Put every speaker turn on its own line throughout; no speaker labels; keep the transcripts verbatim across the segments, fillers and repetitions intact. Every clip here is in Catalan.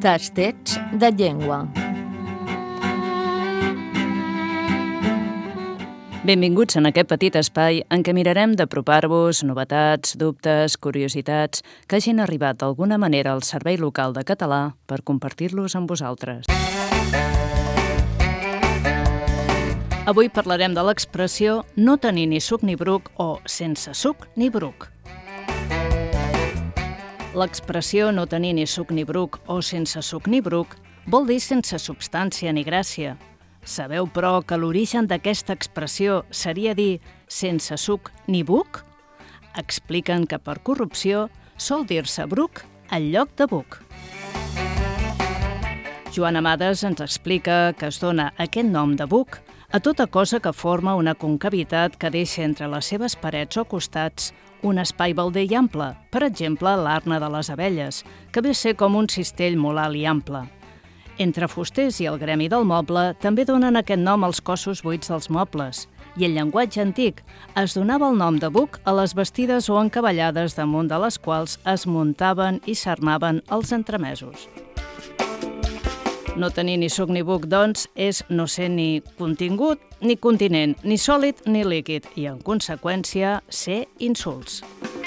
Tastets de llengua.
Benvinguts en aquest petit espai en què mirarem d'apropar-vos novetats, dubtes, curiositats que hagin arribat d'alguna manera al Servei Local de Català per compartir-los amb vosaltres. Avui parlarem de l'expressió no tenir ni suc ni bruc o sense suc ni bruc. L'expressió no tenir ni suc ni bruc o sense suc ni bruc vol dir sense substància ni gràcia. Sabeu, però, que l'origen d'aquesta expressió seria dir sense suc ni buc? Expliquen que per corrupció sol dir-se bruc en lloc de buc. Joan Amades ens explica que es dona aquest nom de buc a tota cosa que forma una concavitat que deixa entre les seves parets o costats un espai balder i ample, per exemple, l'arna de les abelles, que ve a ser com un cistell molt alt i ample. Entre fusters i el gremi del moble també donen aquest nom als cossos buits dels mobles, i en llenguatge antic es donava el nom de buc a les bastides o encavallades damunt de les quals es muntaven i s'armaven els entremesos. No tenir ni suc ni buc, doncs, és no ser ni contingut ni continent, ni sòlid ni líquid, i, en conseqüència, ser insults.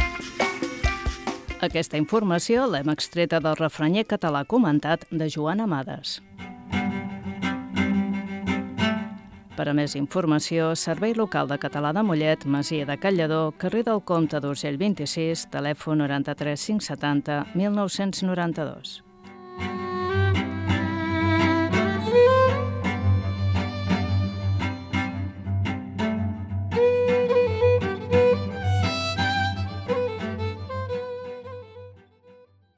Aquesta informació l'hem extreta del refranyer català comentat de Joan Amades. Per a més informació, Servei Local de Català de Mollet, Masia de Callador, carrer del Comte d'Urgell vint-i-sis, telèfon noranta-tres cinc setanta mil nou-cents noranta-dos.